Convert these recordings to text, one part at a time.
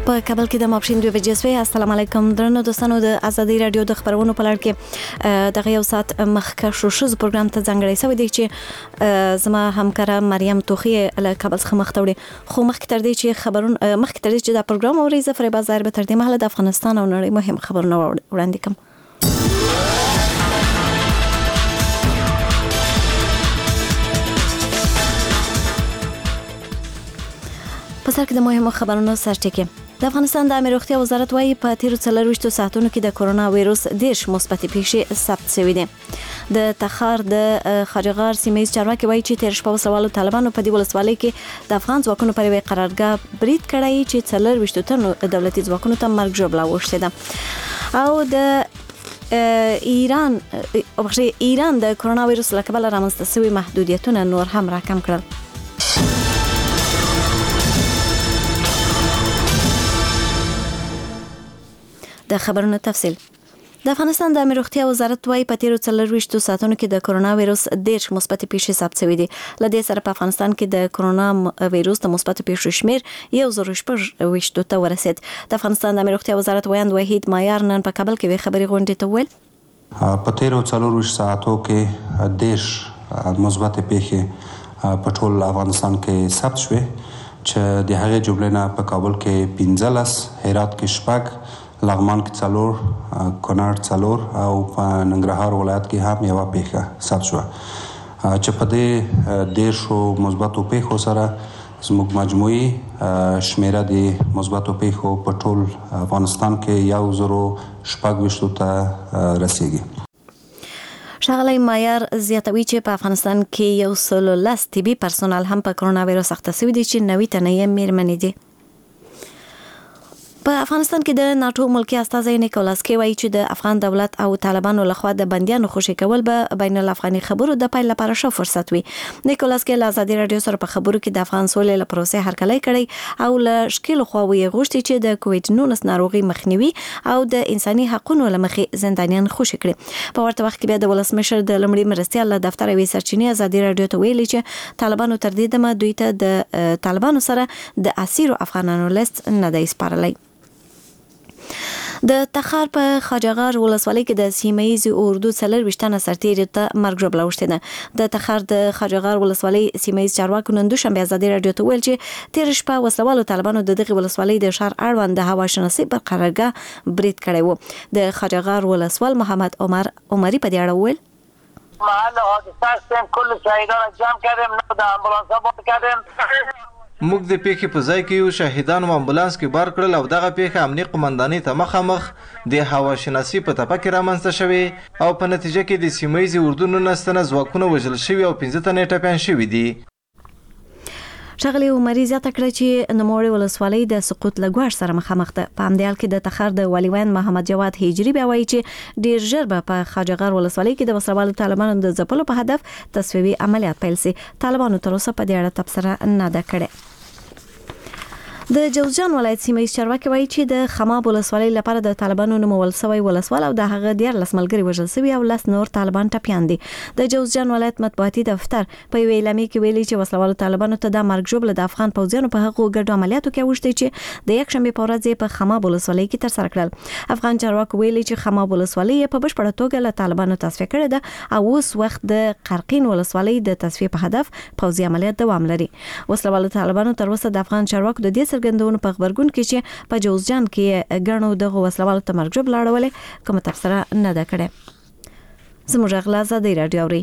په کابل کې د ماپښین 2 بجې سوی. السلام علیکم درنو دوستانو، د ازادي رادیو د خبرونو په لړ کې دغه یو ساعت مخکښ شوز پروګرام ته ځانګړی شوی دی چې زما همکاره مریم توخی له کابل څخه مخ ته وړي. خو مخکې تر دې چې دا پروګرام اوري زه فریبا زهر به تر دې مهاله د افغانستان او نړۍ مهم خبرونه وړاندې کوم. په سر کې د مهمو خبرونو سرټکی. د افغانستان د عامه روغتیا وزارت وايي په تیرو 24 ساعتونو کې د کرونا وایروس 10 مثبت پیښې ثبت شوې دي. د تخار د خاجغار سیمه چارواکي وايي چې تیر شپه وسلوالو طالبانو په دې ولسوالۍ کې د افغان ځواکونو پر یوه قرارګاه برید کړی چې 24 تنو دولتي ځواکونو ته مرګ ژوبله وشته ده. او د ایران د کرونا وایروس له کبله رامنځته شوي محدودیتونه نور هم راکم کړل. د خبرونو تفصیل. د افغانستان د عامه روغتیا وزارت وايي په تیرو 24 ساعتونو کې د کرونا وایروس 10 مثبت پیښې ثبت شوې دي. له دې سره په افغانستان کې د کرونا وایروس د مثبت پیښو شمیر 1.6 ته ورسید. د افغانستان د عامه روغتیا وزارت وایند وحید مایار نن په کابل کې خبري غونډې ته ویل په تیرو 24 ساعتو کې 10 مثبت پیښې په ټول افغانستان کې ثبت شوې چې د هغې جملې نه په کابل کې 15، هرات کې 6، لغمان کې 4، کونړ 4 او په ننګرهار ولایت کې هم یوه پیښه ثبت شوه چې په دې 10 مثبتو پیښو سره زموږ مجموعي شمیره د مثبتو پیښو په ټول افغانستان کې 1.26 ته رسیږي. ښاغلی مایار زیاتوي چې په افغانستان کې 110 طبي پرسونل هم په کرونا وایروس اخته شوي دي چې 90 تنه یې میرمنې دي. په افغانستان کې د ناتو ملکی استازی نیکولاس کی وایي چې د افغان دولت او طالبانو لخوا د بندیانو خوشي کول به بین الافغاني خبرو د پایله لپاره ښه فرصت وي. نیکولاس کی له ازادي رادیو سره په خبرو کې د افغان سولې له پروسې هرکلی کړی او له شکل خواوي غوښتي چې د کووډ-19 ناروغي مخنیوي او د انساني حقوقو لمخې زندانیان خوشي کړي. په ورته وخت کې بیا د ولسمشر د لمړي مرستيال له دفتر وی سرچینې ازادي رادیو ته ویلي چې طالبانو تر دې دمه دوی ته د طالبانو سره د اسیرو افغانانو لیست نه دی سپارلی. د تخار په خاجغار ولسوالۍ کې د سیمه‌ییز اردو 24 تنه سرتیري ته مرګ ژوبله وشته ده. د تخار د خاجغار ولسوالۍ سیمه‌ییز چارواکو نن دوشنبه ازادي رادیو ته ویل چې تیر شپه وسلوالو طالبانو د دغه ولسوالۍ د شهر اړوند د هوا شناسي پر قرارګاه برید کړی و. د خاجغار ولسوال محمد عمری په دې اړه ویل محل حادثه استیم کل شهیدان جمع کردیم، نه د امبولانس ها کردیم. موږ د پیښې په ځای کې یو شهیدان و امبولانس کې بار کړل او دغه پیښه امنیت قومندانۍ ته مخامخ د هوا شناسي په تپه کې رامنځته شوې او په نتیجه کې د سیمه‌ییز اردو 19 تنه ځواکونه وژل شوي او 15 تنه ټپیان شوي دي. ښاغلی عمري زیاته کړه چې نوموړې ولسوالۍ د سقوط له ګواښ سره مخامخ ده. په همدې حال کې د تخار د والي محمد جواد هجري بیا وایي چې ډیر ژر به په خاجغار ولسوالۍ کې د وسلوالو طالبانو د ځپلو په هدف تصفیوي عملیات پیل شي. طالبانو تر اوسه په دې اړه تبصره نه ده کړې. د جوزجان ولایت سیمه چارواکي وایي چې د خماب ولسوالۍ لپاره د طالبانو نومول شوی ولسوال او د هغه 14 ملګري وژل شوي او 10 نور طالبان ټپیان دي. د جوزجان ولایت مطبوعاتي دفتر په یوه اعلامیه کې ویلي چې وسلوالو طالبانو ته د مرګ ژوبله د افغان پوځیانو په هغو ګډو عملیاتو کې اوښتي چې د یکشنبه په ورځ په خماب ولسوالۍ کې ترسره کړل. افغان چارواکي ویلي چې خماب ولسوالۍ په بشپړه توګه له طالبانو تصفیه کړې ده او اوس وخت د قرقین ولسوالۍ د تصفیه په هدف پوځي عملیات دوام لري. وسلوالو طالبانو تر اوسه د افغان چارواکو د دې څرګندونو په خبرګون کې چې په جوزجان کې ګڼو دغه وسلوالو ته مرګ ژوبله اړولې کومه تبصره نه ده کړې. زموږ غلا ازادي رادیو اوري.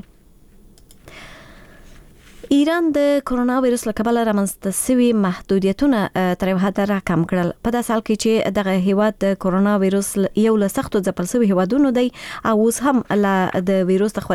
ایران د کرونا وایروس له کبله رامنځته شوي محدودیتونه تر یو حده راکم کړل. په داسې حال کې چې دغه هیواد د کرونا وایروس یو له سختو ځپل شوي هیوادونو دی او اوس هم د وایروس د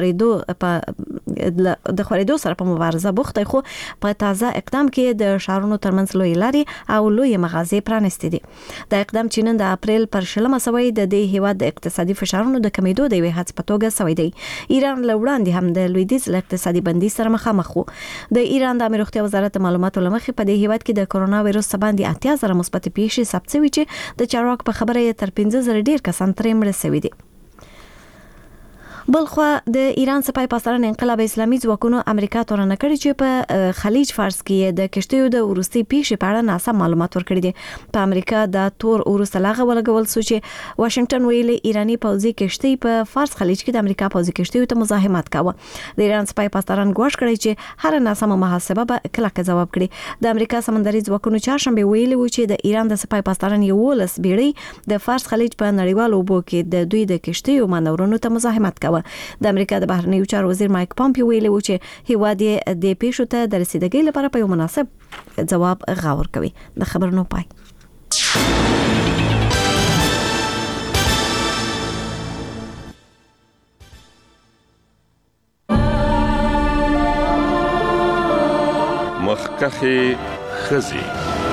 خورېدو سره په مبارزه بوخت دی، خو په تازه اقدام کې د ښارونو ترمنځ لویې لارې او لویې مغازې پرانستې دي. دا اقدام چې نن د اپریل پر 20 سوی د دې هیواد د اقتصادي فشارونو د کمیدو د یوې هڅې په توګه سوی دی. ایران له وړاندې هم د لویدیځ له اقتصادي بندي سره مخامخ و. د ایران د عامه روغتیا وزارت معلوماتو لمخې په دې هیواد کې د کرونا وایروس باندې 80,000 مثبت پیښې ثبت شوي چې د چارواکو په خبره یې تر 15,000 ډیر کسان ترې مړه شوي دي. بلخوا د ایران سپاه پاسداران انقلاب اسلامي ځواکونو امریکا تورنه کړی چې په خلیج فارس کې د کشتیو د وروستي پیښې په اړه ناسم معلومات ورکړي دي. په امریکا د تور وروسته لاغه ولګول شو چې واشنگټن ویلي ایرانی پوځي کشتۍ په فارس خلیج کې د امریکا پوځي کشتیو ته مزاحمت کاوه. د ایران سپاه پاسداران ګواښ کړی چې هر ناسمه محاسبه به کلکه ځواب کړي. د امریکا سمندري ځواکونو چهارشنبه ویلي و چې د ایران د سپاه پاسداران 11 بیړۍ د فارس خلیج په نړیوالو اوبو کې د دوی د کشتیو مانورونو ته مزاحمت کاوه. د امریکا د بهرنیو چارو وزیر مایک پامپیو ویلي و چې هیواد یې د پیښو ته د رسیدګۍ لپاره په یو مناسب ځواب غور کوي. د خبرونو پای. مخکخي خزي